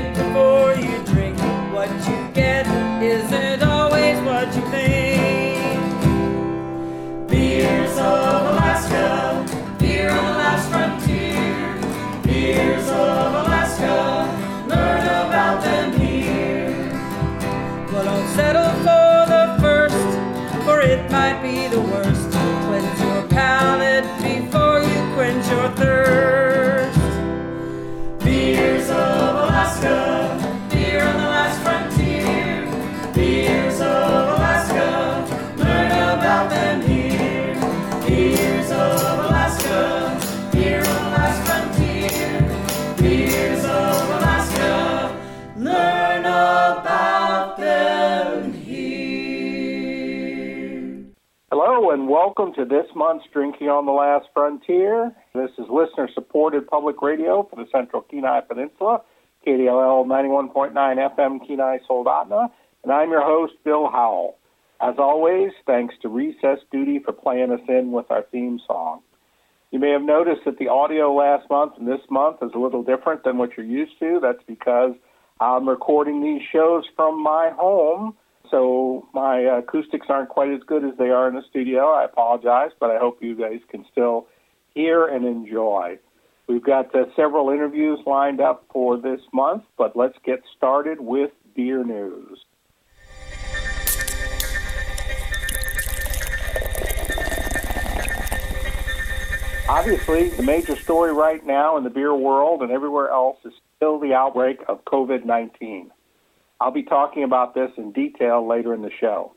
think before you drink. What you get isn't always what you think. Beers of Alaska, beer on the last frontier. Beers of Alaska, learn about them here. Well, don't settle for the first, for it might be the worst. Cleanse your palate before you quench your thirst. Beers of Alaska, beer on the last frontier. Beers of Alaska, learn about them here. Beers of Alaska, beer on the last frontier. Beers of Alaska, learn about them here. Hello and welcome to this month's Drinking on the Last Frontier. This is listener-supported public radio for the Central Kenai Peninsula, KDLL 91.9 FM Kenai Soldotna, and I'm your host, Bill Howell. As always, thanks to Recess Duty for playing us in with our theme song. You may have noticed that the audio last month and this month is a little different than what you're used to. That's because I'm recording these shows from my home, so my acoustics aren't quite as good as they are in the studio. I apologize, but I hope you guys can still hear and enjoy. We've got several interviews lined up for this month, but let's get started with beer news. Obviously, the major story right now in the beer world and everywhere else is still the outbreak of COVID-19. I'll be talking about this in detail later in the show.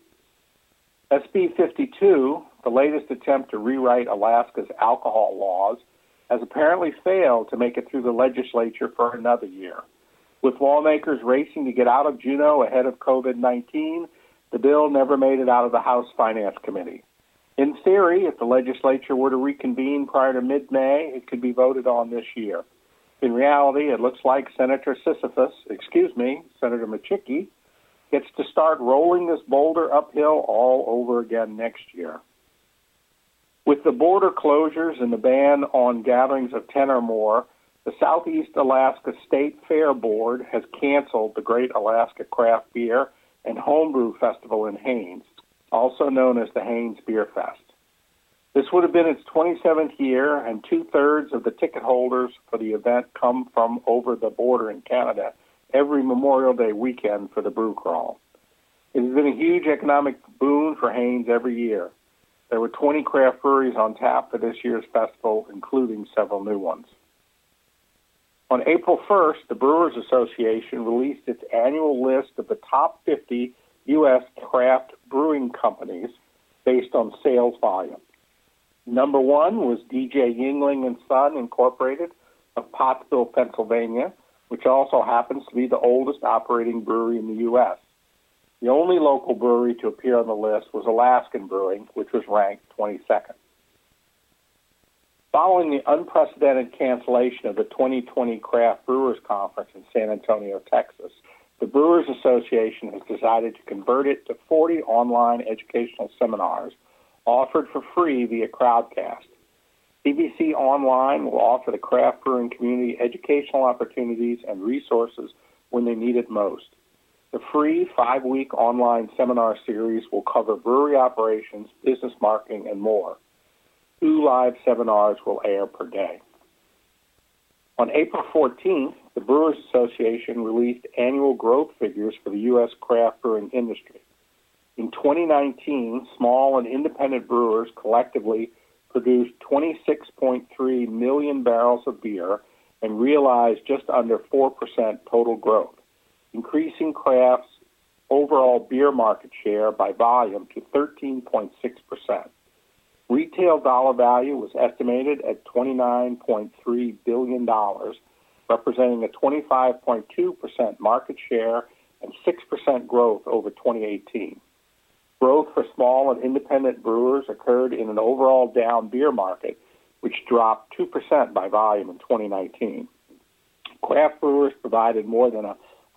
SB 52, the latest attempt to rewrite Alaska's alcohol laws, has apparently failed to make it through the legislature for another year. With lawmakers racing to get out of Juneau ahead of COVID-19, the bill never made it out of the House Finance Committee. In theory, if the legislature were to reconvene prior to mid-May, it could be voted on this year. In reality, it looks like Senator Machicki, gets to start rolling this boulder uphill all over again next year. With the border closures and the ban on gatherings of 10 or more, the Southeast Alaska State Fair Board has canceled the Great Alaska Craft Beer and Homebrew Festival in Haines, also known as the Haines Beer Fest. This would have been its 27th year, and two-thirds of the ticket holders for the event come from over the border in Canada every Memorial Day weekend for the brew crawl. It has been a huge economic boon for Haines every year. There were 20 craft breweries on tap for this year's festival, including several new ones. On April 1st, the Brewers Association released its annual list of the top 50 U.S. craft brewing companies based on sales volume. Number one was DJ Yingling & Son, Incorporated of Pottsville, Pennsylvania, which also happens to be the oldest operating brewery in the U.S. The only local brewery to appear on the list was Alaskan Brewing, which was ranked 22nd. Following the unprecedented cancellation of the 2020 Craft Brewers Conference in San Antonio, Texas, the Brewers Association has decided to convert it to 40 online educational seminars offered for free via Crowdcast. CBC Online will offer the craft brewing community educational opportunities and resources when they need it most. The free 5-week online seminar series will cover brewery operations, business marketing, and more. 2 live seminars will air per day. On April 14th, the Brewers Association released annual growth figures for the U.S. craft brewing industry. In 2019, small and independent brewers collectively produced 26.3 million barrels of beer and realized just under 4% total growth, increasing craft's overall beer market share by volume to 13.6%. Retail dollar value was estimated at $29.3 billion, representing a 25.2% market share and 6% growth over 2018. Growth for small and independent brewers occurred in an overall down beer market, which dropped 2% by volume in 2019. Craft brewers provided more than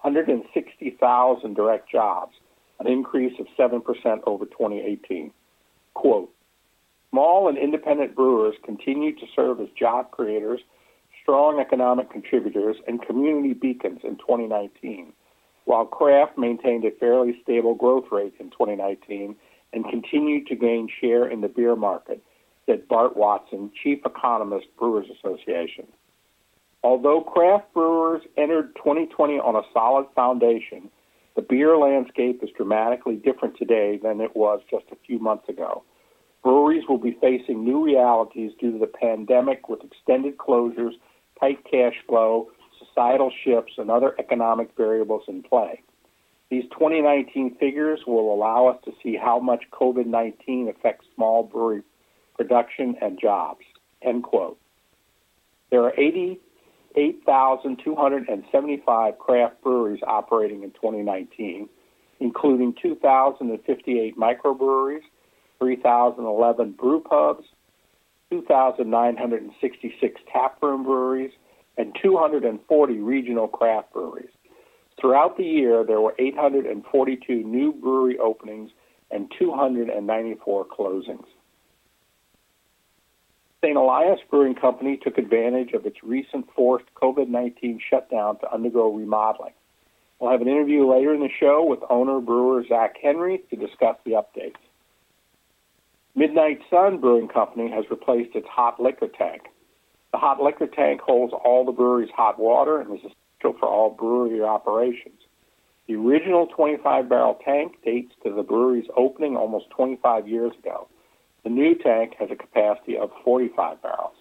160,000 direct jobs, an increase of 7% over 2018. Quote, small and independent brewers continue to serve as job creators, strong economic contributors and community beacons in 2019, while craft maintained a fairly stable growth rate in 2019 and continued to gain share in the beer market, said Bart Watson, Chief Economist, Brewers Association. Although craft brewers entered 2020 on a solid foundation, the beer landscape is dramatically different today than it was just a few months ago. Breweries will be facing new realities due to the pandemic with extended closures, tight cash flow, societal shifts, and other economic variables in play. These 2019 figures will allow us to see how much COVID-19 affects small brewery production and jobs, end quote. There are 88,275 craft breweries operating in 2019, including 2,058 microbreweries, 3,011 brew pubs, 2,966 taproom breweries, and 240 regional craft breweries. Throughout the year, there were 842 new brewery openings and 294 closings. St. Elias Brewing Company took advantage of its recent forced COVID-19 shutdown to undergo remodeling. We'll have an interview later in the show with owner brewer Zach Henry to discuss the updates. Midnight Sun Brewing Company has replaced its hot liquor tank. The hot liquor tank holds all the brewery's hot water and is essential for all brewery operations. The original 25-barrel tank dates to the brewery's opening almost 25 years ago. The new tank has a capacity of 45 barrels.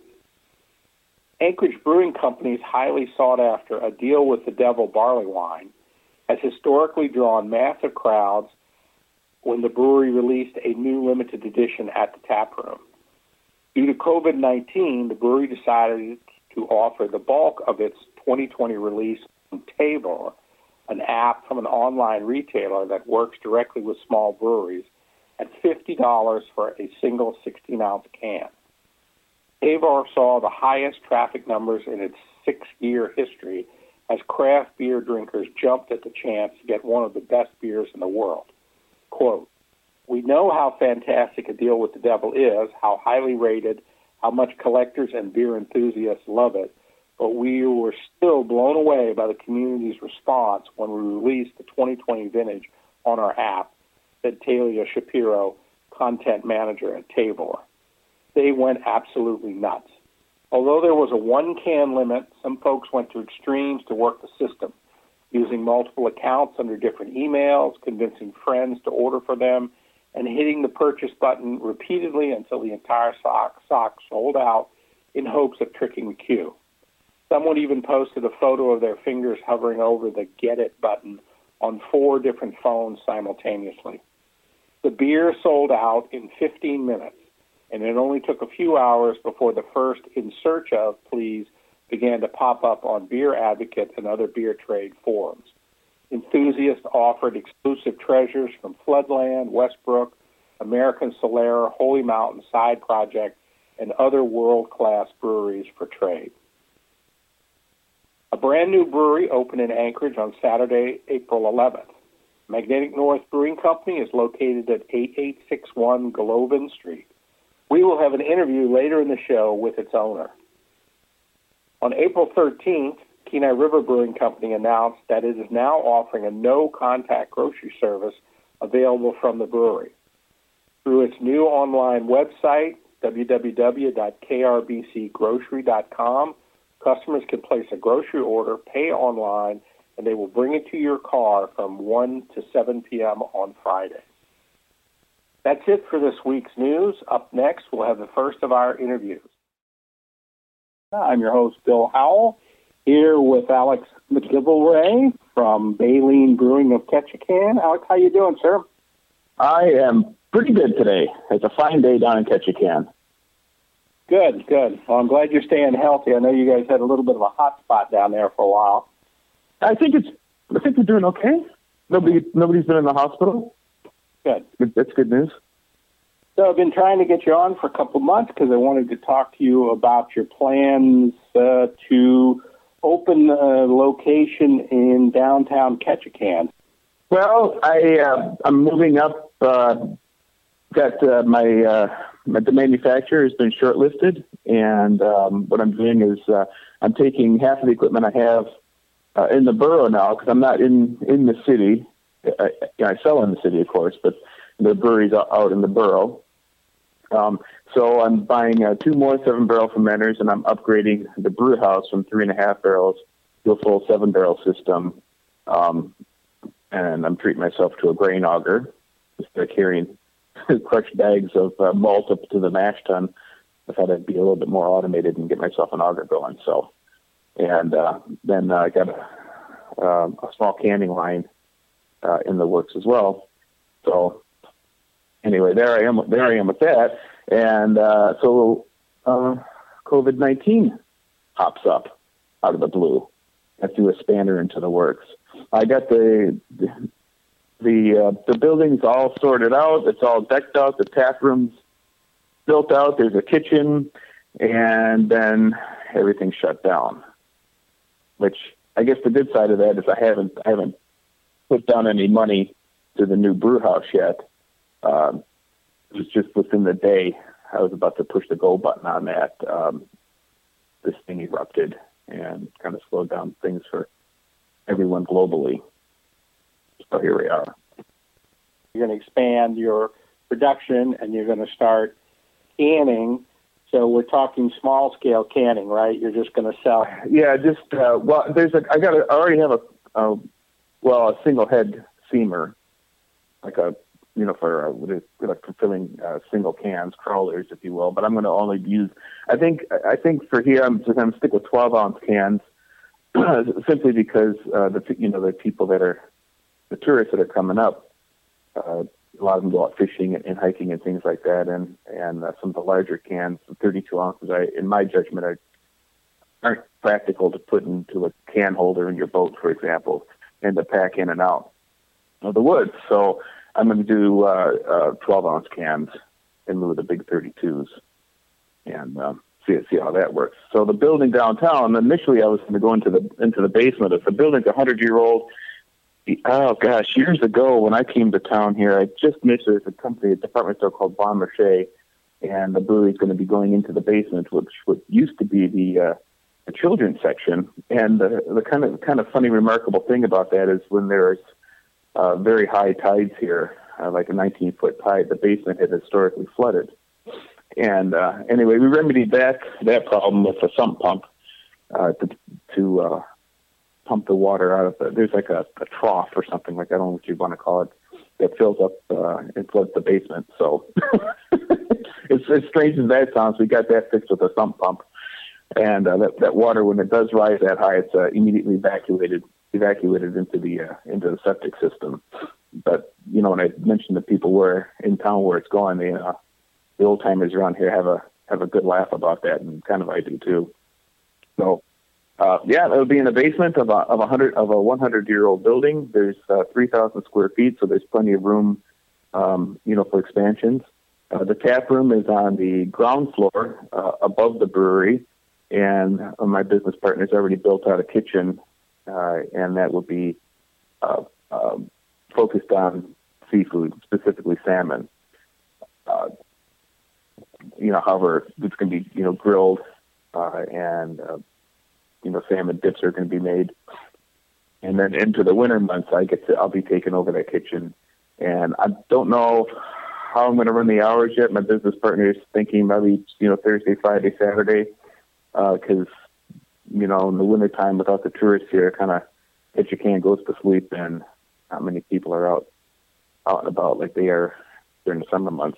Anchorage Brewing Company's highly sought-after A Deal with the Devil barley wine has historically drawn massive crowds when the brewery released a new limited edition at the taproom. Due to COVID-19, the brewery decided to offer the bulk of its 2020 release on Tavour, an app from an online retailer that works directly with small breweries, at $50 for a single 16-ounce can. Tavour saw the highest traffic numbers in its 6-year history as craft beer drinkers jumped at the chance to get one of the best beers in the world. Quote, "We know how fantastic A Deal with the Devil is, how highly rated, how much collectors and beer enthusiasts love it, but we were still blown away by the community's response when we released the 2020 vintage on our app," said Talia Shapiro, content manager at Tavour. They went absolutely nuts. Although there was a one-can limit, some folks went to extremes to work the system, using multiple accounts under different emails, convincing friends to order for them, and hitting the purchase button repeatedly until the entire stock sold out in hopes of tricking the queue. Someone even posted a photo of their fingers hovering over the Get It button on 4 different phones simultaneously. The beer sold out in 15 minutes, and it only took a few hours before the first "in search of" please began to pop up on Beer Advocate and other beer trade forums. Enthusiasts offered exclusive treasures from Floodland, Westbrook, American Solera, Holy Mountain, Side Project, and other world-class breweries for trade. A brand new brewery opened in Anchorage on Saturday, April 11th. Magnetic North Brewing Company is located at 8861 Golovin Street. We will have an interview later in the show with its owner. On April 13th, Kenai River Brewing Company announced that it is now offering a no-contact grocery service available from the brewery. Through its new online website, www.krbcgrocery.com, customers can place a grocery order, pay online, and they will bring it to your car from 1 to 7 p.m. on Friday. That's it for this week's news. Up next, we'll have the first of our interviews. I'm your host, Bill Howell, here with Alex McGillivray from Baleen Brewing of Ketchikan. Alex, how you doing, sir? I am pretty good today. It's a fine day down in Ketchikan. Good, good. Well, I'm glad you're staying healthy. I know you guys had a little bit of a hot spot down there for a while. I think we're doing okay. Nobody's been in the hospital. Good. That's good news. So I've been trying to get you on for a couple of months because I wanted to talk to you about your plans to open a location in downtown Ketchikan. Well, I'm moving up. Got my the manufacturer has been shortlisted, and what I'm doing is I'm taking half of the equipment I have in the borough now, because I'm not in the city. I sell in the city, of course, but the brewery's out in the borough. So I'm buying 2 more 7-barrel fermenters, and I'm upgrading the brew house from 3.5 barrels to a full 7-barrel system. And I'm treating myself to a grain auger, just carrying crushed bags of malt up to the mash tun. I thought I'd be a little bit more automated and get myself an auger going. So, and then I got a small canning line in the works as well. So anyway, there I am with that. And so COVID-19 pops up out of the blue. I threw a spanner into the works. I got the building's all sorted out. It's all decked out. The tap room's built out. There's a kitchen, and then everything shut down. Which I guess the good side of that is I haven't put down any money to the new brew house yet. It was just within the day I was about to push the go button on that. This thing erupted and kind of slowed down things for everyone globally. So here we are. You're going to expand your production, and you're going to start canning. So we're talking small scale canning, right? You're just going to sell. Yeah, just I already have a single head seamer, like a for filling single cans, crawlers, if you will. But I'm going to only use. I think for here I'm just going to stick with 12-ounce cans, simply because the people that are the tourists that are coming up. A lot of them go out fishing and hiking and things like that, and some of the larger cans, 32 ounces, in my judgment, aren't practical to put into a can holder in your boat, for example, and to pack in and out of the woods. So I'm going to do 12-ounce cans in lieu of the big 32s, and see how that works. So the building downtown, initially I was going to go into the basement. If the building's 100-year-old. Oh gosh, years ago when I came to town here, I just missed there's a department store called Bon Marché, and the brewery's going to be going into the basement, which used to be the children's section. And the kind of funny, remarkable thing about that is when there's very high tides here, like a 19-foot tide, the basement had historically flooded. And anyway, we remedied that problem with a sump pump to pump the water out of there's like a trough or something, like I don't know what you want to call it, that fills up and floods the basement. So it's as strange as that sounds. We got that fixed with a sump pump, and that water, when it does rise that high, it's immediately evacuated into the septic system. But when I mentioned to people where in town where it's going, the old timers around here have a good laugh about that, and kind of I do too. So. It'll be in the basement of a 100-year-old building. There's 3,000 square feet, so there's plenty of room, for expansions. The tap room is on the ground floor above the brewery, and my business partner's already built out a kitchen, and that will be focused on seafood, specifically salmon. However, it's going to be grilled and salmon dips are going to be made. And then into the winter months, I'll be taking over that kitchen. And I don't know how I'm going to run the hours yet. My business partner is thinking maybe, Thursday, Friday, Saturday, because, in the wintertime without the tourists here, kind of hit your can, goes to sleep, and not many people are out and about like they are during the summer months.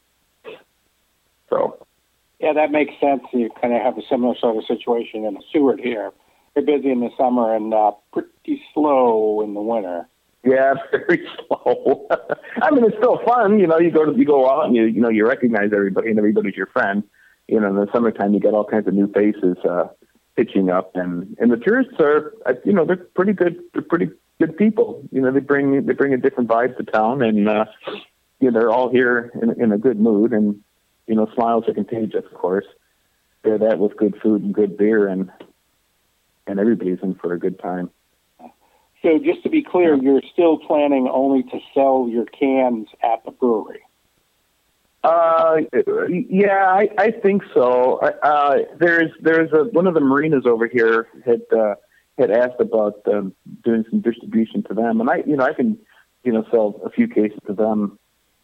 So. Yeah, that makes sense. You kind of have a similar sort of situation in Seward here. They're busy in the summer and pretty slow in the winter. Yeah, very slow. I mean, it's still fun. You go out and you recognize everybody, and everybody's your friend. In the summertime, you get all kinds of new faces pitching up, and the tourists are, they're pretty good. They're pretty good people. They bring a different vibe to town, and they're all here in a good mood, and smiles are contagious, of course. They're that with good food and good beer, and everybody's in for a good time. So just to be clear, you're still planning only to sell your cans at the brewery? Yeah, I think so. There's one of the marinas over here had asked about doing some distribution to them, and I can sell a few cases to them,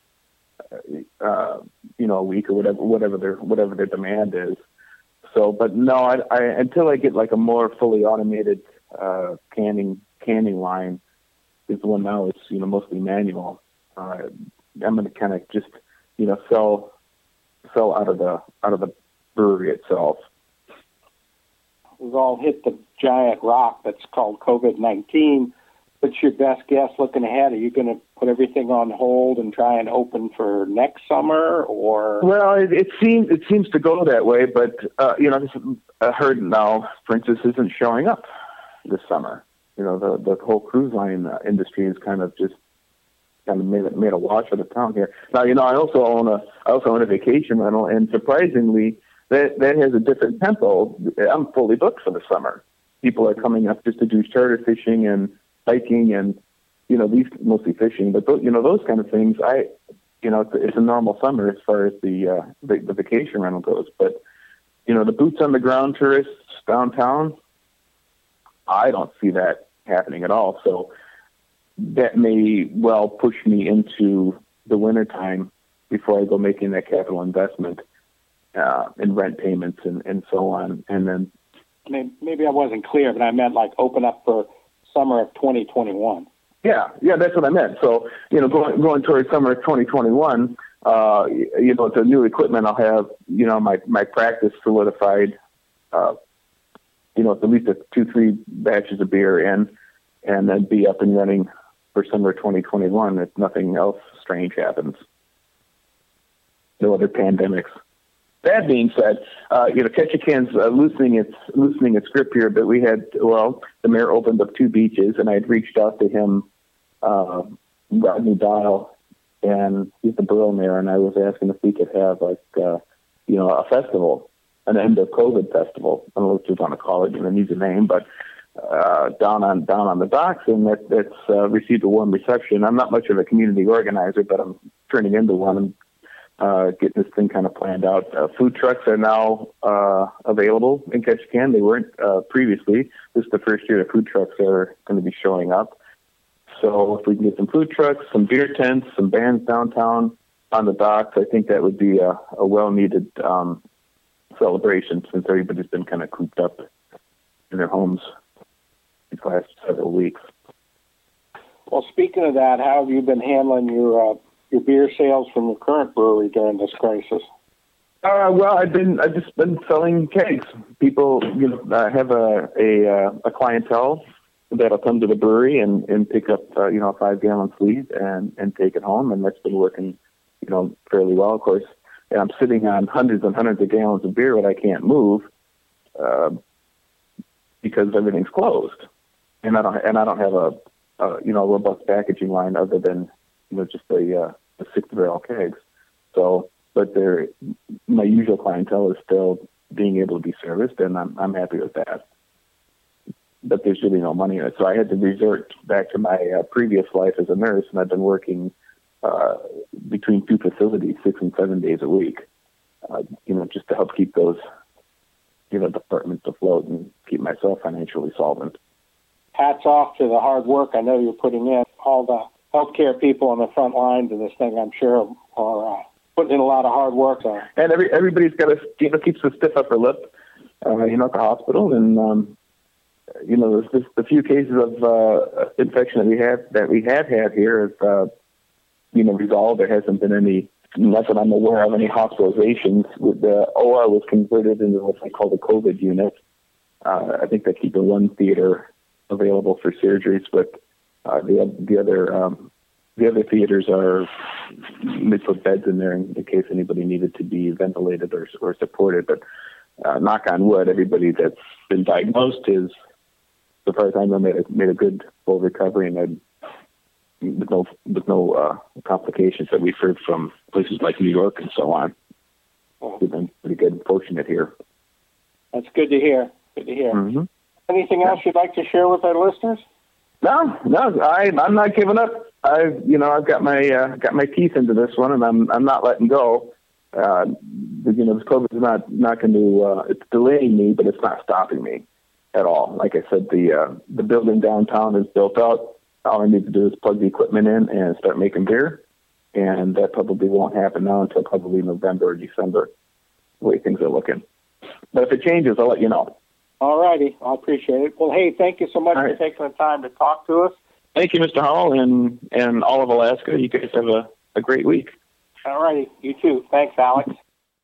a week or whatever their demand is. So, but no, I until I get like a more fully automated canning line, because the one now is mostly manual. I'm going to kind of just sell out of the brewery itself. We've all hit the giant rock that's called COVID-19. What's your best guess looking ahead? Are you going to put everything on hold and try and open for next summer, or? Well, it seems to go that way, but I heard now, for instance, isn't showing up this summer. The whole cruise line industry is kind of made a wash of the town here. Now, I also own a vacation rental, and surprisingly, that has a different tempo. I'm fully booked for the summer. People are coming up just to do charter fishing and hiking, and these mostly fishing. But those kind of things, it's a normal summer as far as the vacation rental goes. But the boots on the ground tourists downtown, I don't see that happening at all. So that may well push me into the wintertime before I go making that capital investment in rent payments and so on. And then maybe I wasn't clear, but I meant like open up for summer of 2021. Yeah, that's what I meant. So, going towards summer of 2021, it's a new equipment. I'll have, my practice solidified, at least 2-3 batches of beer in, and then be up and running for summer 2021 if nothing else strange happens. No other pandemics. That being said, Ketchikan's loosening its grip here, but the mayor opened up 2 beaches, and I had reached out to him, Rodney Dial, and he's the borough mayor, and I was asking if we could have a festival, an end of COVID festival. I don't know what you want to call it, needs a name, but down on the docks, and that's received a warm reception. I'm not much of a community organizer, but I'm turning into one and getting this thing kind of planned out. Food trucks are now available in Ketchikan. They weren't previously. This is the first year that food trucks are going to be showing up. So if we can get some food trucks, some beer tents, some bands downtown on the docks, I think that would be a well-needed celebration, since everybody's been kind of cooped up in their homes these last several weeks. Well, speaking of that, how have you been handling your beer sales from the current brewery during this crisis? Well, I've just been selling kegs. People, have a clientele that'll come to the brewery and pick up, a 5-gallon sleeve and take it home, and that's been working, fairly well. Of course, I'm sitting on hundreds and hundreds of gallons of beer that I can't move because everything's closed, and I don't have a robust packaging line other than just the 6-barrel kegs. So, but my usual clientele is still being able to be serviced, and I'm happy with that. But there's really no money in it, so I had to resort back to my previous life as a nurse, and I've been working between 2 facilities 6 and 7 days a week, just to help keep those departments afloat and keep myself financially solvent. Hats off to the hard work I know you're putting in. All the healthcare people on the front lines of this thing, I'm sure, are putting in a lot of hard work. And everybody's got to, keeps the stiff upper lip, at the hospital. And, there's the few cases of infection that we have had here have, resolved. There hasn't been any, not that I'm aware of, any hospitalizations. The OR was converted into what they call the COVID unit. I think they keep the one theater available for surgeries, but the other theaters they put beds in there in case anybody needed to be ventilated or supported. But knock on wood, everybody that's been diagnosed is, so far as I know, made a good full recovery, and with no complications that we've heard from places like New York and so on. We've been pretty good and fortunate here. That's good to hear. Good to hear. Mm-hmm. Anything else you'd like to share with our listeners? No, I'm not giving up. I've got my teeth into this one, and I'm not letting go. This COVID is not going to. It's delaying me, but it's not stopping me at all. Like I said, the building downtown is built out. All I need to do is plug the equipment in and start making beer, and that probably won't happen now until probably November or December, the way things are looking. But if it changes, I'll let you know. All righty. I appreciate it. Well, hey, thank you so much for taking the time to talk to us. Thank you, Mr. Howell, and all of Alaska. You guys have a great week. All righty. You too. Thanks, Alex.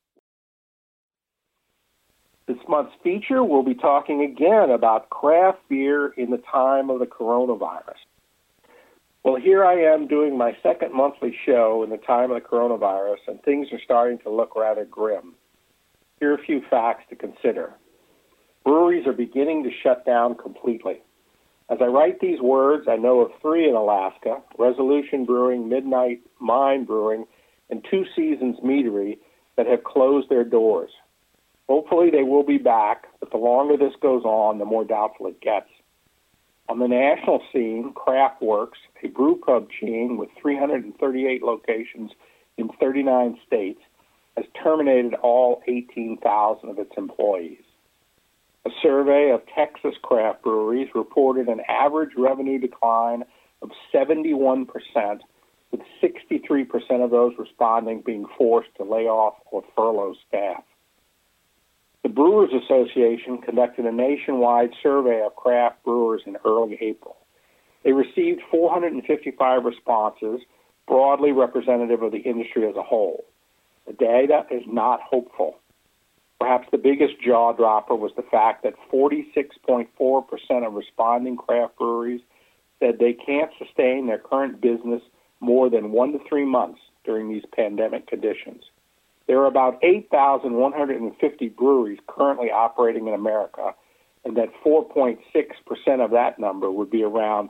This month's feature, we'll be talking again about craft beer in the time of the coronavirus. Well, here I am doing my second monthly show in the time of the coronavirus, and things are starting to look rather grim. Here are a few facts to consider. Breweries are beginning to shut down completely. As I write these words, I know of 3 in Alaska, Resolution Brewing, Midnight Mine Brewing, and Two Seasons Meadery, that have closed their doors. Hopefully they will be back, but the longer this goes on, the more doubtful it gets. On the national scene, Craftworks, a brew pub chain with 338 locations in 39 states, has terminated all 18,000 of its employees. A survey of Texas craft breweries reported an average revenue decline of 71%, with 63% of those responding being forced to lay off or furlough staff. The Brewers Association conducted a nationwide survey of craft brewers in early April. They received 455 responses, broadly representative of the industry as a whole. The data is not hopeful. Perhaps the biggest jaw-dropper was the fact that 46.4% of responding craft breweries said they can't sustain their current business more than 1 to 3 months during these pandemic conditions. There are about 8,150 breweries currently operating in America, and that 4.6% of that number would be around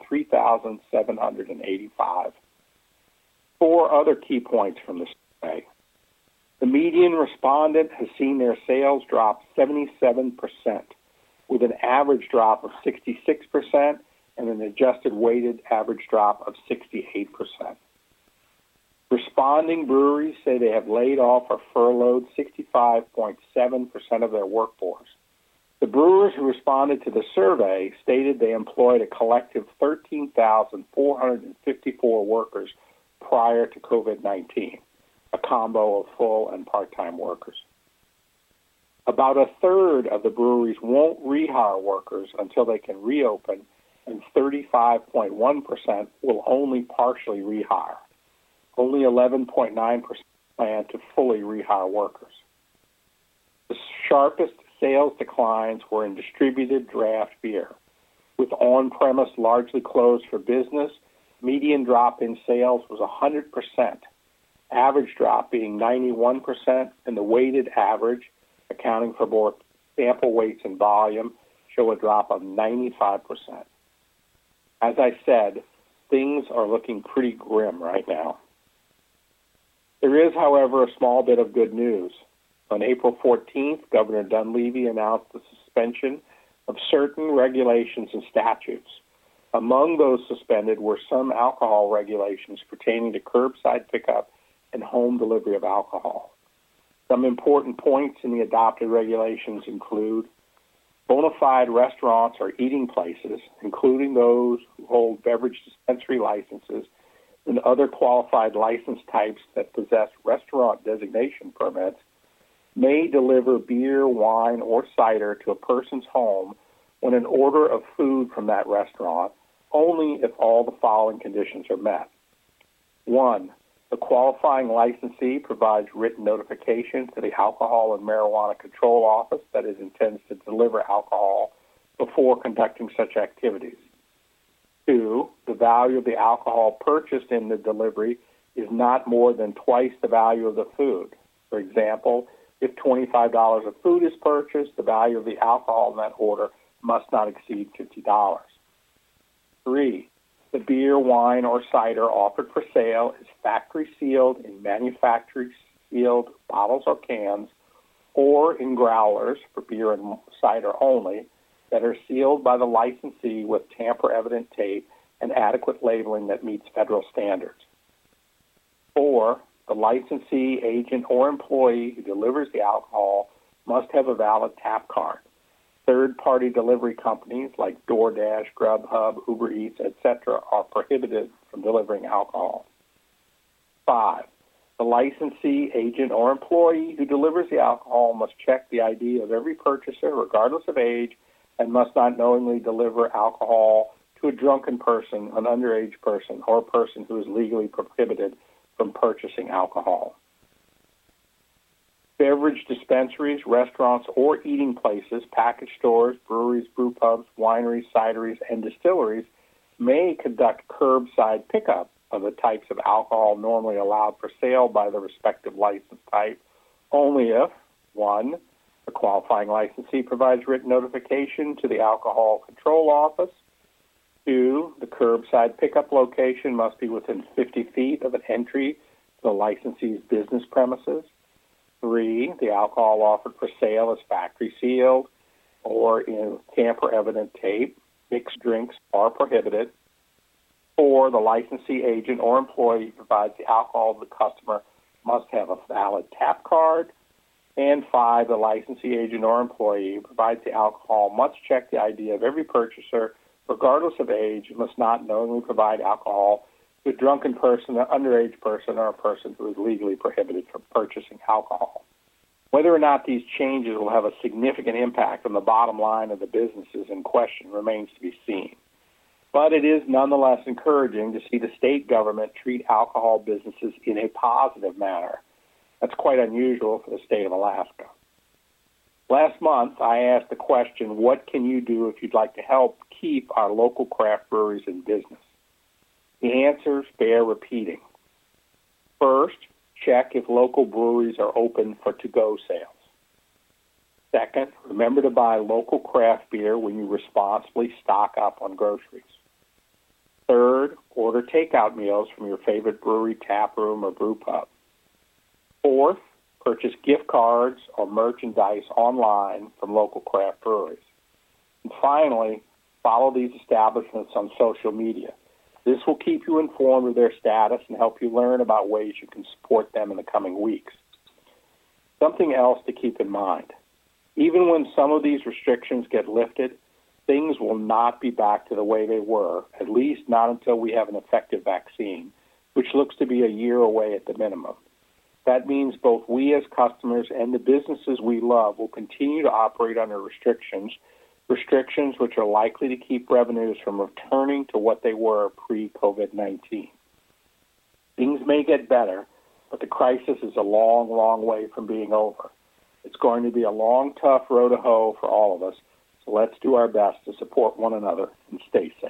3,785. 4 other key points from the survey. The median respondent has seen their sales drop 77%, with an average drop of 66% and an adjusted weighted average drop of 68%. Responding breweries say they have laid off or furloughed 65.7% of their workforce. The brewers who responded to the survey stated they employed a collective 13,454 workers prior to COVID-19, a combo of full and part-time workers. About a third of the breweries won't rehire workers until they can reopen, and 35.1% will only partially rehire. Only 11.9% plan to fully rehire workers. The sharpest sales declines were in distributed draft beer. With on-premise largely closed for business, median drop in sales was 100%, average drop being 91%, and the weighted average, accounting for both sample weights and volume, show a drop of 95%. As I said, things are looking pretty grim right now. There is, however, a small bit of good news. On April 14th, Governor Dunleavy announced the suspension of certain regulations and statutes. Among those suspended were some alcohol regulations pertaining to curbside pickup and home delivery of alcohol. Some important points in the adopted regulations include bona fide restaurants or eating places, including those who hold beverage dispensary licenses and other qualified license types that possess restaurant designation permits, may deliver beer, wine, or cider to a person's home when an order of food from that restaurant, only if all the following conditions are met. 1, the qualifying licensee provides written notification to the Alcohol and Marijuana Control Office that it intends to deliver alcohol before conducting such activities. 2, the value of the alcohol purchased in the delivery is not more than twice the value of the food. For example, if $25 of food is purchased, the value of the alcohol in that order must not exceed $50. 3, the beer, wine, or cider offered for sale is factory sealed in manufacturing sealed bottles or cans, or in growlers for beer and cider only, that are sealed by the licensee with tamper-evident tape and adequate labeling that meets federal standards. 4, the licensee, agent, or employee who delivers the alcohol must have a valid tap card. Third-party delivery companies like DoorDash, Grubhub, Uber Eats, etc. are prohibited from delivering alcohol. 5, the licensee, agent, or employee who delivers the alcohol must check the ID of every purchaser, regardless of age, and must not knowingly deliver alcohol to a drunken person, an underage person, or a person who is legally prohibited from purchasing alcohol. Beverage dispensaries, restaurants, or eating places, package stores, breweries, brew pubs, wineries, cideries, and distilleries may conduct curbside pickup of the types of alcohol normally allowed for sale by the respective license type, only if, 1, the qualifying licensee provides written notification to the Alcohol Control Office. 2, the curbside pickup location must be within 50 feet of an entry to the licensee's business premises. 3, the alcohol offered for sale is factory sealed or in tamper-evident tape. Mixed drinks are prohibited. 4, the licensee, agent, or employee who provides the alcohol to the customer must have a valid tap card. And 5, the licensee, agent, or employee who provides the alcohol must check the ID of every purchaser, regardless of age, and must not knowingly provide alcohol to a drunken person, an underage person, or a person who is legally prohibited from purchasing alcohol. Whether or not these changes will have a significant impact on the bottom line of the businesses in question remains to be seen. But it is nonetheless encouraging to see the state government treat alcohol businesses in a positive manner. That's quite unusual for the state of Alaska. Last month, I asked the question, what can you do if you'd like to help keep our local craft breweries in business? The answers bear repeating. First, check if local breweries are open for to-go sales. Second, remember to buy local craft beer when you responsibly stock up on groceries. Third, order takeout meals from your favorite brewery, tap room, or brew pub. Fourth, purchase gift cards or merchandise online from local craft breweries. And finally, follow these establishments on social media. This will keep you informed of their status and help you learn about ways you can support them in the coming weeks. Something else to keep in mind. Even when some of these restrictions get lifted, things will not be back to the way they were, at least not until we have an effective vaccine, which looks to be a year away at the minimum. That means both we as customers and the businesses we love will continue to operate under restrictions which are likely to keep revenues from returning to what they were pre-COVID-19. Things may get better, but the crisis is a long, long way from being over. It's going to be a long, tough road to hoe for all of us, so let's do our best to support one another and stay safe.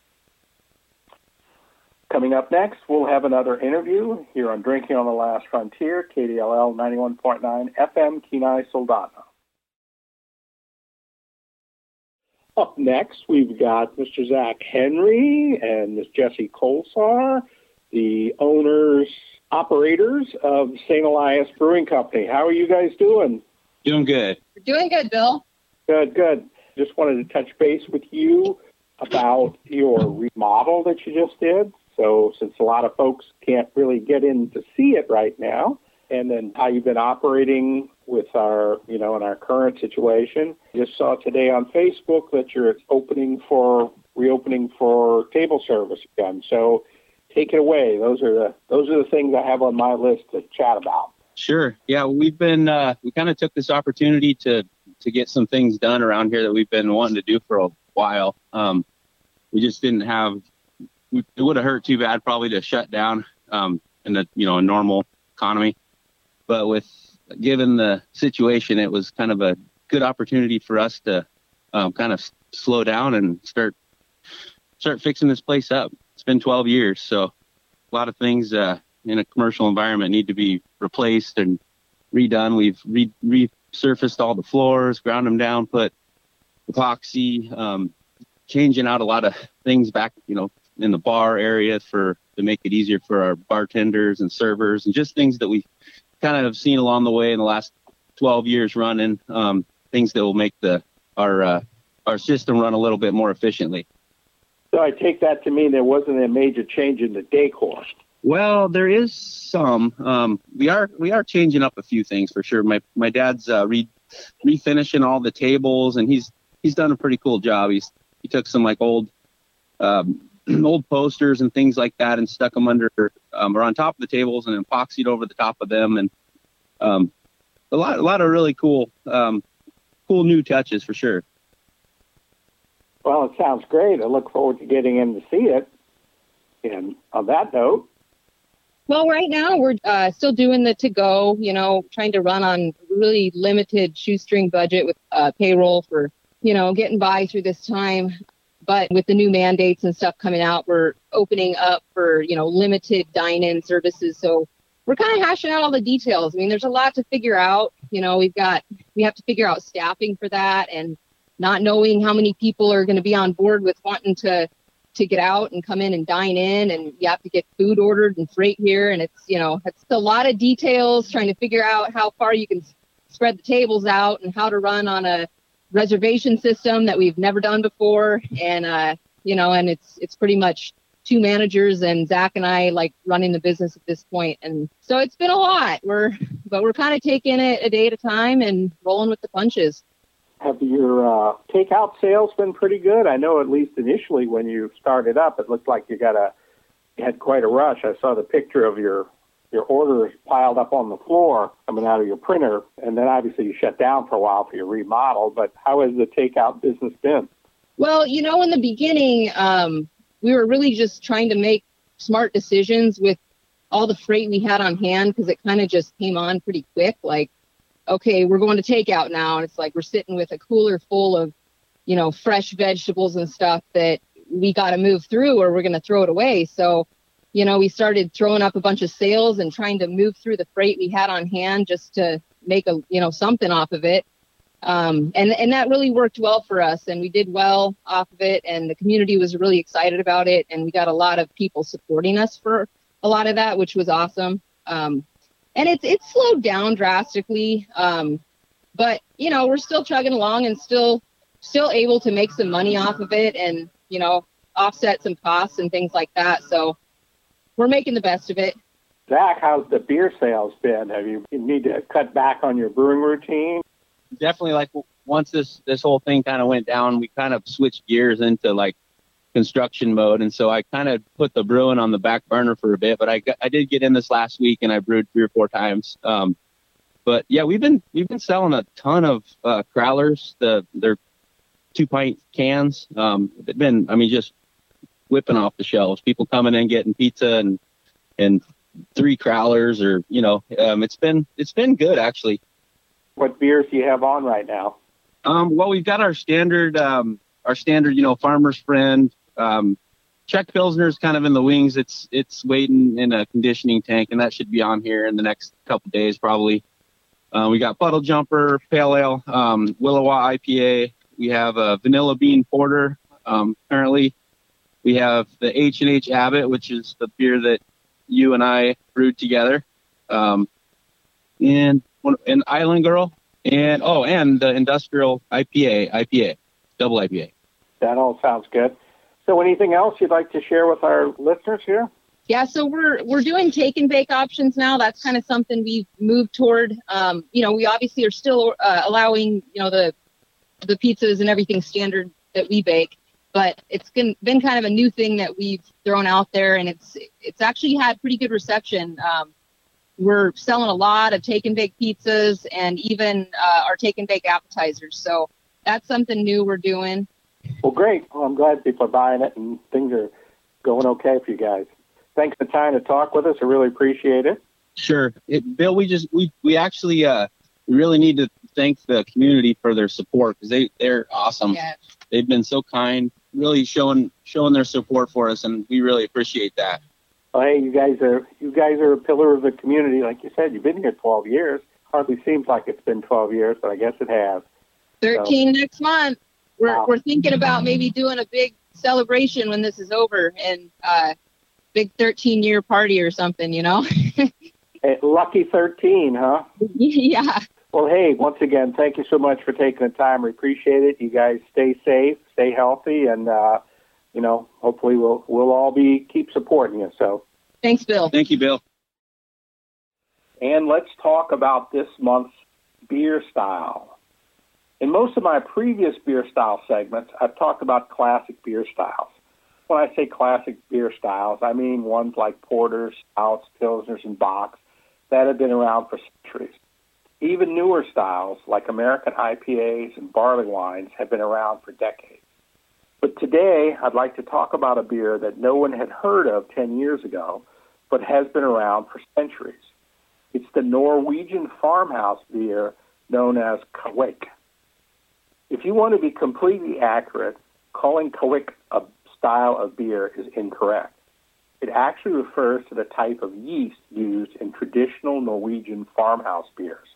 Coming up next, we'll have another interview here on Drinking on the Last Frontier, KDLL 91.9 FM, Kenai Soldado. Up next, we've got Mr. Zach Henry and Ms. Jessie Colsar, the owners, operators of St. Elias Brewing Company. How are you guys doing? Doing good. We're doing good, Bill. Good. Just wanted to touch base with you about your remodel that you just did. So since a lot of folks can't really get in to see it right now, and then how you've been operating with our, in our current situation. Just saw today on Facebook that you're reopening for table service again. So take it away. Those are the things I have on my list to chat about. Sure. Yeah, we've been we kind of took this opportunity to get some things done around here that we've been wanting to do for a while. We just didn't have. It would have hurt too bad probably to shut down in a normal economy, but given the situation, it was kind of a good opportunity for us to kind of slow down and start fixing this place up. It's been 12 years, so a lot of things in a commercial environment need to be replaced and redone. We've resurfaced all the floors, ground them down, put epoxy, changing out a lot of things back, in the bar area to make it easier for our bartenders and servers, and just things that we kind of have seen along the way in the last 12 years running, things that will make our system run a little bit more efficiently. So I take that to mean there wasn't a major change in the decor. Well, there is some. We are changing up a few things for sure. My dad's refinishing all the tables, and he's done a pretty cool job. He took some like old posters and things like that and stuck them under or on top of the tables and epoxied over the top of them, and a lot of really cool new touches for sure. Well, it sounds great. I look forward to getting in to see it. And on that note, well, right now we're still doing the to-go, trying to run on really limited shoestring budget with payroll for, getting by through this time. But with the new mandates and stuff coming out, we're opening up for, limited dine-in services. So we're kind of hashing out all the details. I mean, there's a lot to figure out. We have to figure out staffing for that, and not knowing how many people are going to be on board with wanting to get out and come in and dine in, and you have to get food ordered and freight here. And it's a lot of details, trying to figure out how far you can spread the tables out and how to run on a reservation system that we've never done before. And, and it's pretty much two managers and Zach and I like running the business at this point. And so it's been a lot. We're kind of taking it a day at a time and rolling with the punches. have your takeout sales been pretty good? I know at least initially when you started up, it looked like you had quite a rush. I saw the picture of your orders piled up on the floor coming out of your printer, and then obviously you shut down for a while for your remodel. But how has the takeout business been? Well, in the beginning, we were really just trying to make smart decisions with all the freight we had on hand, because it kind of just came on pretty quick. Like, okay, we're going to takeout now. And it's like we're sitting with a cooler full of, fresh vegetables and stuff that we got to move through or we're going to throw it away. So, we started throwing up a bunch of sales and trying to move through the freight we had on hand just to make something off of it. And that really worked well for us, and we did well off of it, and the community was really excited about it, and we got a lot of people supporting us for a lot of that, which was awesome. And it's slowed down drastically, but we're still chugging along and still able to make some money off of it, and offset some costs and things like that. So we're making the best of it. Zach, how's the beer sales been? You need to cut back on your brewing routine? Definitely, like once this whole thing kind of went down, we kind of switched gears into like construction mode, and so I kind of put the brewing on the back burner for a bit. But I did get in this last week, and I brewed 3 or 4 times. But yeah, we've been selling a ton of crowlers. They're 2-pint cans. They've been, just whipping off the shelves. People coming in getting pizza and 3 crowlers, or it's been good actually. What beers do you have on right now? Well, we've got our standard, Farmer's Friend. Czech Pilsner's kind of in the wings. It's waiting in a conditioning tank, and that should be on here in the next couple days probably. We got Puddle Jumper, Pale Ale, Willowa IPA. We have a Vanilla Bean Porter. Currently, we have the H&H Abbott, which is the beer that you and I brewed together. And Island Girl, and the Industrial IPA, double IPA. That all sounds good. So anything else you'd like to share with our listeners here? Yeah, so we're doing take and bake options now. That's kind of something we've moved toward. We obviously are still allowing, the pizzas and everything standard that we bake, but it's been kind of a new thing that we've thrown out there, and it's actually had pretty good reception. We're selling a lot of take and bake pizzas and even our take and bake appetizers. So that's something new we're doing. Well, great. Well, I'm glad people are buying it and things are going okay for you guys. Thanks for the time to talk with us. I really appreciate it. Sure. Bill, we actually really need to thank the community for their support, because they're awesome. Yeah. They've been so kind, really showing their support for us, and we really appreciate that. Well, hey, you guys are a pillar of the community. Like you said, you've been here 12 years. Hardly seems like it's been 12 years, but I guess it has. 13 next month. We're thinking about maybe doing a big celebration when this is over, and big 13-year party or something, Hey, lucky 13, huh? Yeah. Well, hey, once again, thank you so much for taking the time. We appreciate it. You guys stay safe, stay healthy, and hopefully we'll all keep supporting you. So thanks, Bill. Thank you, Bill. And let's talk about this month's beer style. In most of my previous beer style segments, I've talked about classic beer styles. When I say classic beer styles, I mean ones like porters, stouts, pilsners, and bocks that have been around for centuries. Even newer styles like American IPAs and barley wines have been around for decades. But today, I'd like to talk about a beer that no one had heard of 10 years ago, but has been around for centuries. It's the Norwegian farmhouse beer known as Kvik. If you want to be completely accurate, calling Kvik a style of beer is incorrect. It actually refers to the type of yeast used in traditional Norwegian farmhouse beers.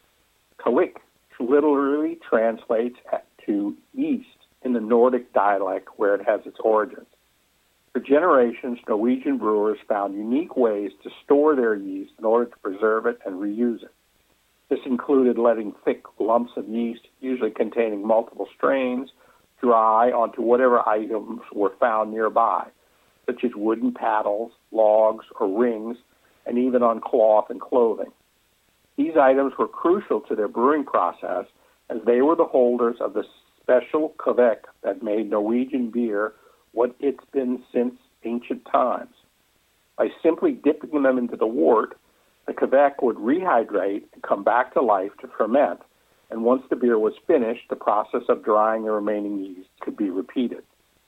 Kvik literally translates to yeast in the Nordic dialect where it has its origins. For generations, Norwegian brewers found unique ways to store their yeast in order to preserve it and reuse it. This included letting thick lumps of yeast, usually containing multiple strains, dry onto whatever items were found nearby, such as wooden paddles, logs, or rings, and even on cloth and clothing. These items were crucial to their brewing process as they were the holders of the special Kvik that made Norwegian beer what it's been since ancient times. By simply dipping them into the wort, the Kvik would rehydrate and come back to life to ferment, and once the beer was finished, the process of drying the remaining yeast could be repeated.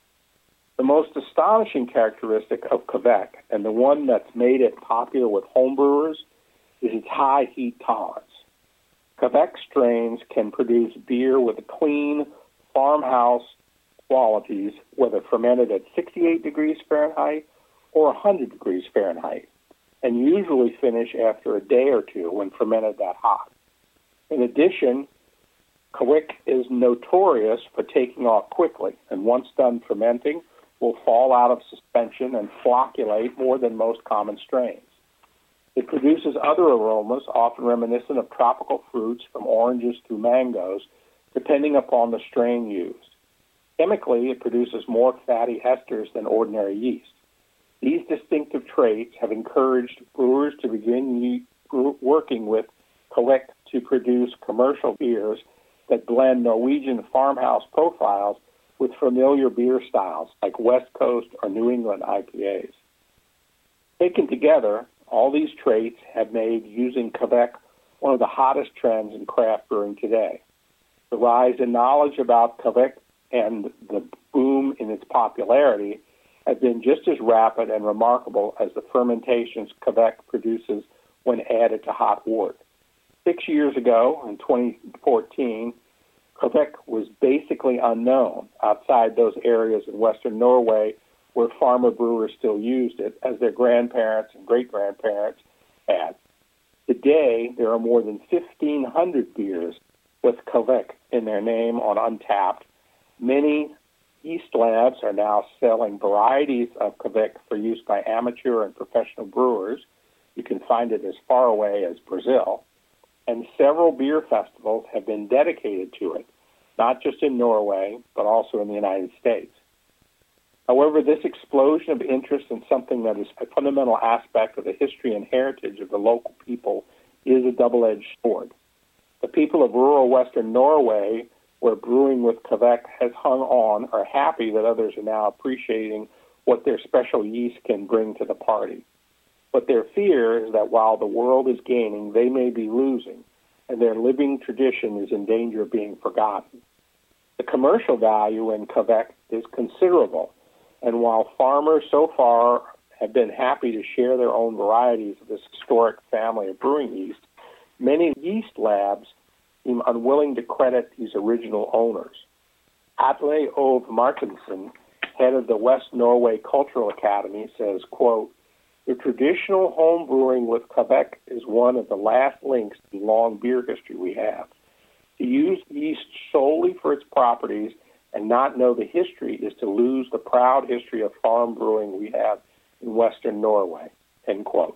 The most astonishing characteristic of Kvik, and the one that's made it popular with homebrewers, is its high heat tolerance. Kvik strains can produce beer with a clean, farmhouse qualities, whether fermented at 68 degrees Fahrenheit or 100 degrees Fahrenheit, and usually finish after a day or two when fermented that hot. In addition, Kvik is notorious for taking off quickly, and once done fermenting, will fall out of suspension and flocculate more than most common strains. It produces other aromas, often reminiscent of tropical fruits from oranges to mangoes, depending upon the strain used. Chemically, it produces more fatty esters than ordinary yeast. These distinctive traits have encouraged brewers to begin working with Kvik to produce commercial beers that blend Norwegian farmhouse profiles with familiar beer styles like West Coast or New England IPAs. Taken together, all these traits have made using Kvik one of the hottest trends in craft brewing today. The rise in knowledge about Kvik and the boom in its popularity have been just as rapid and remarkable as the fermentations Kvik produces when added to hot wort. 6 years ago, in 2014, Kvik was basically unknown outside those areas in western Norway where farmer brewers still used it, as their grandparents and great-grandparents had. Today, there are more than 1,500 beers with Kvik in their name on Untappd. Many yeast labs are now selling varieties of Kvik for use by amateur and professional brewers. You can find it as far away as Brazil. And several beer festivals have been dedicated to it, not just in Norway, but also in the United States. However, this explosion of interest in something that is a fundamental aspect of the history and heritage of the local people is a double-edged sword. The people of rural western Norway, where brewing with Kvik has hung on, are happy that others are now appreciating what their special yeast can bring to the party. But their fear is that while the world is gaining, they may be losing, and their living tradition is in danger of being forgotten. The commercial value in Kvik is considerable, and while farmers so far have been happy to share their own varieties of this historic family of brewing yeast, many yeast labs seem unwilling to credit these original owners. Atle Ove Martinsen, head of the West Norway Cultural Academy, says, quote, "The traditional home brewing with Kvik is one of the last links in long beer history we have. To use yeast solely for its properties and not know the history is to lose the proud history of farm brewing we have in Western Norway," end quote.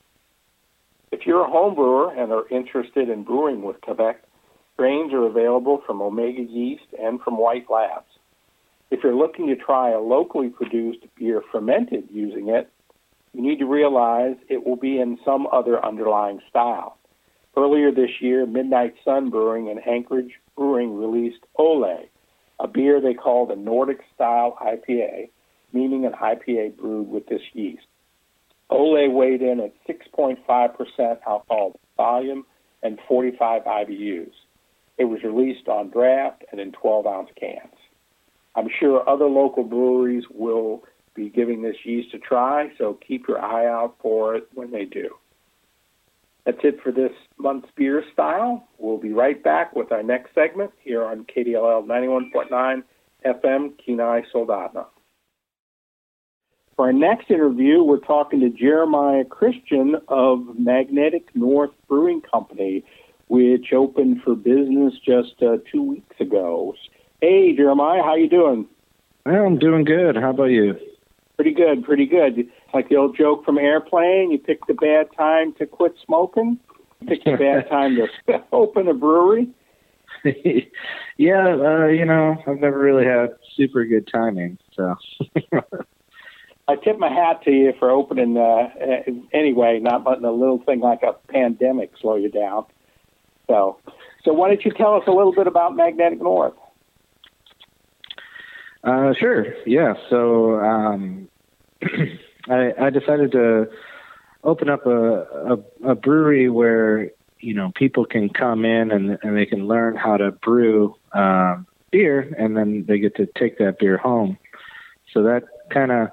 If you're a home brewer and are interested in brewing with Kvik, strains are available from Omega Yeast and from White Labs. If you're looking to try a locally produced beer fermented using it, you need to realize it will be in some other underlying style. Earlier this year, Midnight Sun Brewing and Anchorage Brewing released Ole, a beer they called a Nordic-style IPA, meaning an IPA brewed with this yeast. Ole weighed in at 6.5% alcohol volume and 45 IBUs. It was released on draft and in 12-ounce cans. I'm sure other local breweries will be giving this yeast a try, so keep your eye out for it when they do. That's it for this month's Beer Style. We'll be right back with our next segment here on KDLL 91.9 FM, Kenai Soldotna. For our next interview, we're talking to Jeremiah Christian of Magnetic North Brewing Company, which opened for business just 2 weeks ago. Hey, Jeremiah, how you doing? Well, I'm doing good. How about you? Pretty good, pretty good. Like the old joke from Airplane, you picked a bad time to quit smoking, you picked a bad time to open a brewery. Yeah, I've never really had super good timing, so. I tip my hat to you for opening, anyway, not letting a little thing like a pandemic slow you down. So why don't you tell us a little bit about Magnetic North? Sure. Yeah. So I decided to open up a brewery where people can come in and they can learn how to brew beer, and then they get to take that beer home. So that kind of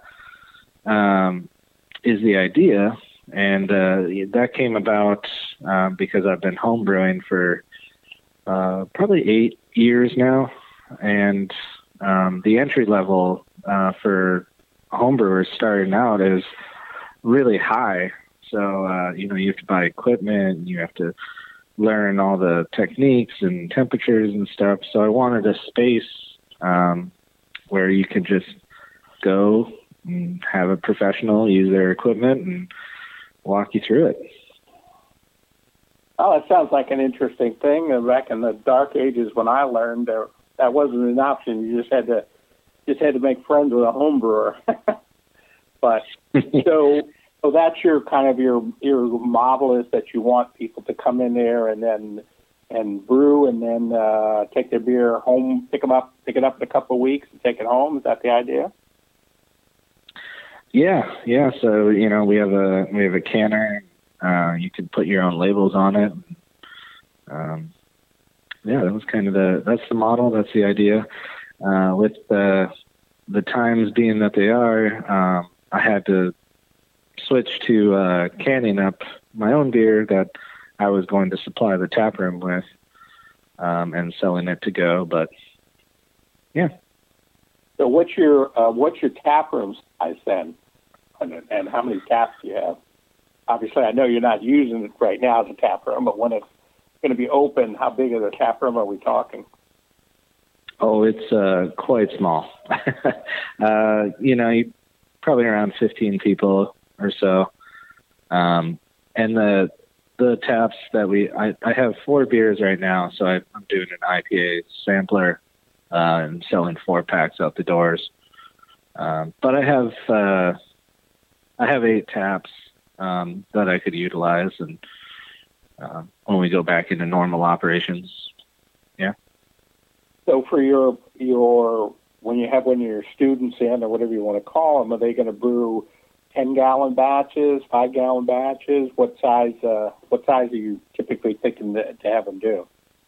is the idea, and that came about because I've been home brewing for probably 8 years now, and the entry level for homebrewers starting out is really high. So, you have to buy equipment, and you have to learn all the techniques and temperatures and stuff. So I wanted a space where you could just go and have a professional use their equipment and walk you through it. Oh, it sounds like an interesting thing. Back in the dark ages when I learned, that wasn't an option. You just had to make friends with a home brewer. But so that's your kind of your model, is that you want people to come in there and brew and then take their beer home, pick it up in a couple of weeks and take it home. Is that the idea? Yeah. So we have a canner. You can put your own labels on it. That was kind of that's the model. That's the idea. With the times being that they are, I had to switch to canning up my own beer that I was going to supply the tap room with, and selling it to go. But yeah. So what's your tap room size then, and how many taps do you have? Obviously, I know you're not using it right now as a tap room, but when it's going to be open, how big of a tap room are we talking? Oh, it's quite small. You probably around 15 people or so. And the taps that I have 4 beers right now, so I'm doing an IPA sampler and selling 4 packs out the doors. But I have 8 taps that I could utilize, and when we go back into normal operations. Yeah. So for your when you have one of your students in, or whatever you want to call them, are they going to brew 10-gallon batches, 5-gallon batches? What size are you typically thinking to have them do?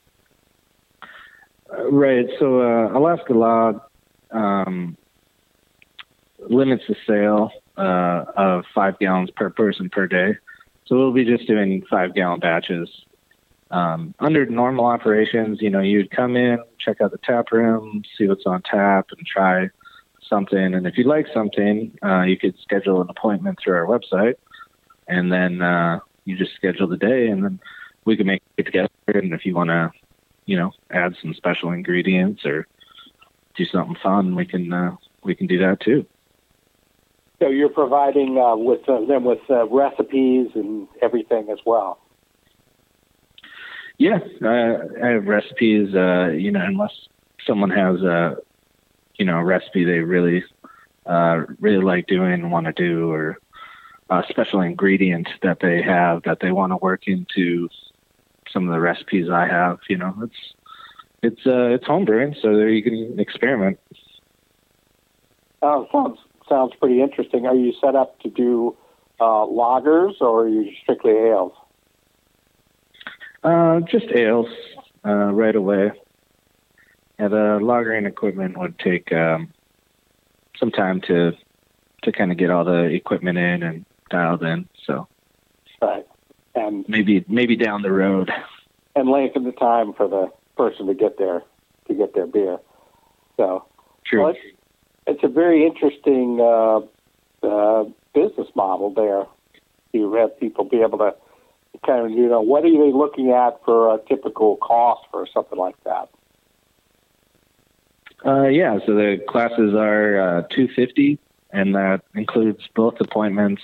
Right. So Alaska Law limits the sale of 5 gallons per person per day. So we'll be just doing 5-gallon batches. Under normal operations, you'd come in, check out the tap room, see what's on tap, and try something. And if you like something, you could schedule an appointment through our website, and then you just schedule the day, and then we can make it together. And if you want to, add some special ingredients or do something fun, we can do that too. So you're providing with recipes and everything as well. Yeah, I have recipes. Unless someone has recipe they really like doing and want to do, or special ingredient that they have that they want to work into some of the recipes I have. It's home brewing, so there you can experiment. Oh, sounds pretty interesting. Are you set up to do lagers, or are you strictly ales? Just ales right away. Yeah, the lagering equipment would take some time to kind of get all the equipment in and dialed in. So, right, and maybe down the road, and lengthen the time for the person to get their beer. So, true. Well, it's a very interesting business model there. You have people be able to kind of, what are they looking at for a typical cost for something like that? Yeah, so the classes are $250, and that includes both appointments,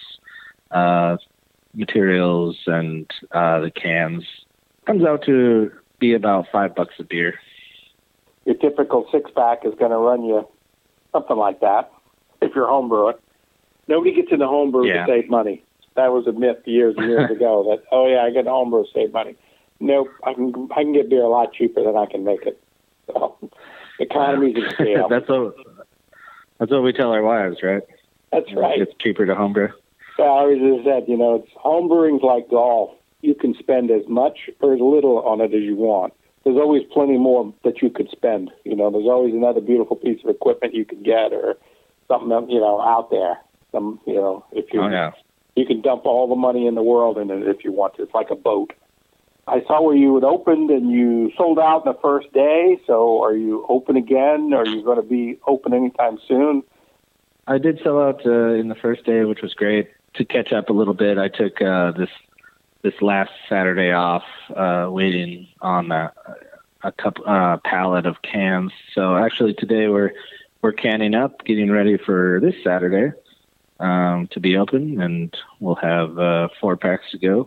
materials, and the cans. Comes out to be about $5 a beer. Your typical 6-pack is going to run you something like that if you're homebrewing. Nobody gets into homebrew to save money. That was a myth years and years ago that, I get homebrew to save money. Nope, I can get beer a lot cheaper than I can make it. So, economies of scale. That's what we tell our wives, right? That's right. It's cheaper to homebrew. So I always said, it's homebrewing's like golf. You can spend as much or as little on it as you want. There's always plenty more that you could spend. There's always another beautiful piece of equipment you could get, or something, out there. If you you can dump all the money in the world in it if you want to. It's like a boat. I saw where you had opened and you sold out in the first day. So are you open again? Are you going to be open anytime soon? I did sell out in the first day, which was great. To catch up a little bit, I took this last Saturday off, waiting on a pallet of cans. So actually today we're canning up, getting ready for this Saturday to be open, and we'll have 4 packs to go.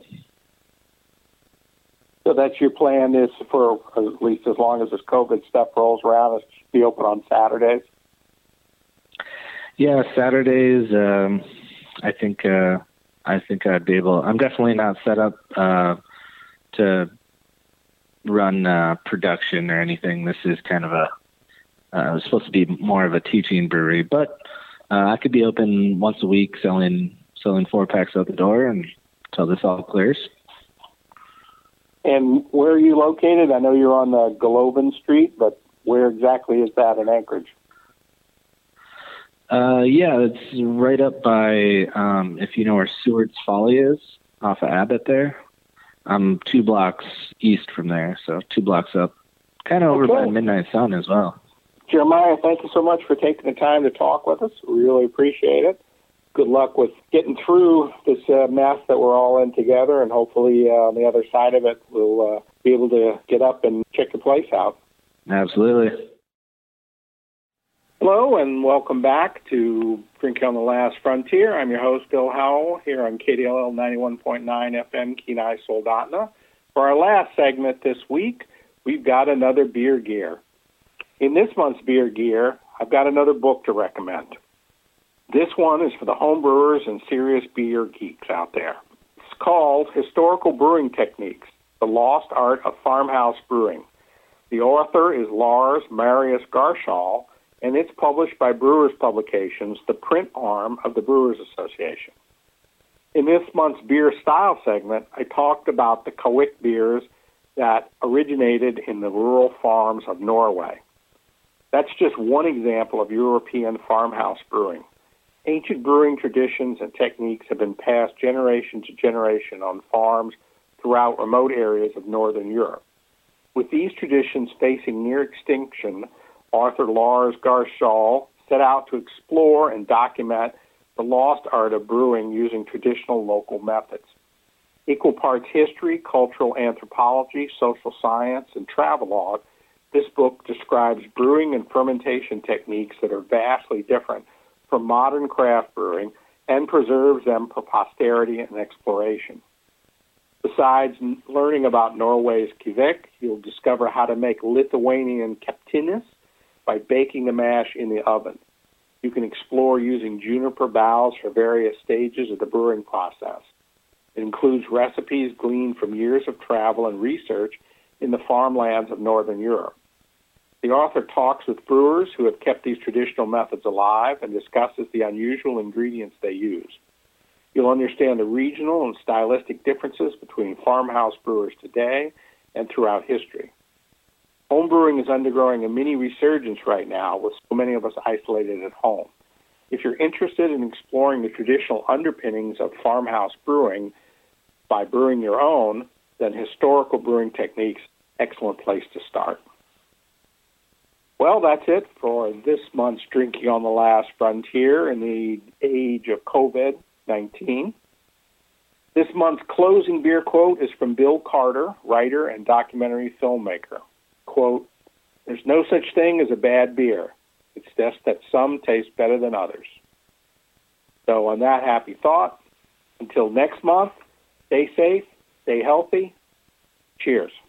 So that's your plan, is for at least as long as this COVID stuff rolls around, is to be open on Saturdays? Yeah, Saturdays. I think I'd be able. I'm definitely not set up to run production or anything. This is kind of it's supposed to be more of a teaching brewery, but I could be open once a week, selling 4 packs out the door until this all clears. And where are you located? I know you're on the Golovin Street, but where exactly is that in Anchorage? Yeah, it's right up by, if you know where Seward's Folly is, off of Abbott there. I'm 2 blocks east from there, so 2 blocks up. Kind of over by Midnight Sun as well. Jeremiah, thank you so much for taking the time to talk with us. We really appreciate it. Good luck with getting through this mess that we're all in together, and hopefully on the other side of it, we'll be able to get up and check the place out. Absolutely. Hello, and welcome back to Drinking on the Last Frontier. I'm your host, Bill Howell, here on KDLL 91.9 FM, Kenai, Soldotna. For our last segment this week, we've got another beer gear. In this month's beer gear, I've got another book to recommend. This one is for the home brewers and serious beer geeks out there. It's called Historical Brewing Techniques, The Lost Art of Farmhouse Brewing. The author is Lars Marius Garshall, and it's published by Brewers Publications, the print arm of the Brewers Association. In this month's beer style segment, I talked about the Kawik beers that originated in the rural farms of Norway. That's just one example of European farmhouse brewing. Ancient brewing traditions and techniques have been passed generation to generation on farms throughout remote areas of Northern Europe. With these traditions facing near extinction, author Lars Garshall set out to explore and document the lost art of brewing using traditional local methods. Equal parts history, cultural anthropology, social science, and travelogue, this book describes brewing and fermentation techniques that are vastly different from modern craft brewing and preserves them for posterity and exploration. Besides learning about Norway's Kveik, you'll discover how to make Lithuanian Keptinis by baking the mash in the oven. You can explore using juniper boughs for various stages of the brewing process. It includes recipes gleaned from years of travel and research in the farmlands of Northern Europe. The author talks with brewers who have kept these traditional methods alive and discusses the unusual ingredients they use. You'll understand the regional and stylistic differences between farmhouse brewers today and throughout history. Homebrewing is undergoing a mini resurgence right now, with so many of us isolated at home. If you're interested in exploring the traditional underpinnings of farmhouse brewing by brewing your own, then Historical Brewing Techniques, excellent place to start. Well, that's it for this month's Drinking on the Last Frontier in the age of COVID-19. This month's closing beer quote is from Bill Carter, writer and documentary filmmaker. Quote, "There's no such thing as a bad beer. It's just that some taste better than others." So on that happy thought, until next month, stay safe, stay healthy. Cheers.